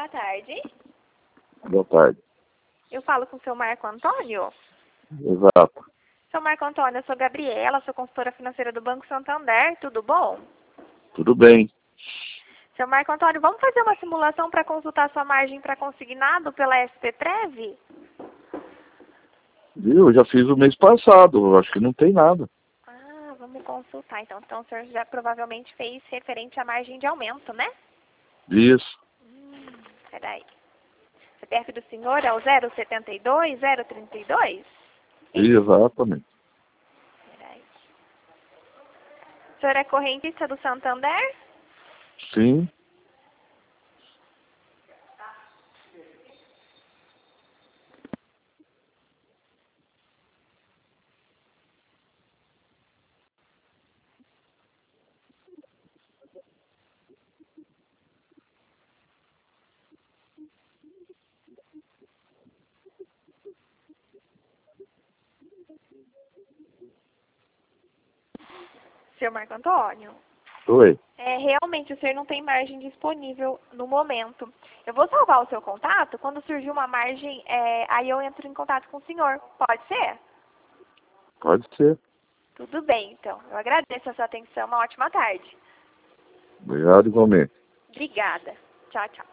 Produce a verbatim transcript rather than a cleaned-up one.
boa tarde. Boa tarde. Eu falo com o seu Marco Antônio? Exato. Seu Marco Antônio, eu sou Gabriela, sou consultora financeira do Banco Santander, tudo bom? Tudo bem. Seu Marco Antônio, vamos fazer uma simulação para consultar sua margem para consignado pela S P Prev? Viu? Eu já fiz o mês passado, eu acho que não tem nada. Ah, vamos consultar então. Então o senhor já provavelmente fez referente à margem de aumento, né? Isso. Hum, peraí. O C P F do senhor é o zero setenta e dois, zero trinta e dois? Exatamente. Peraí. O senhor é correntista do Santander? Sim. Senhor Marco Antônio? Oi. É, realmente o senhor não tem margem disponível no momento. Eu vou salvar o seu contato. Quando surgir uma margem, é, aí eu entro em contato com o senhor. Pode ser? Pode ser. Tudo bem, então. Eu agradeço a sua atenção. Uma ótima tarde. Obrigado igualmente. Obrigada. Tchau, tchau.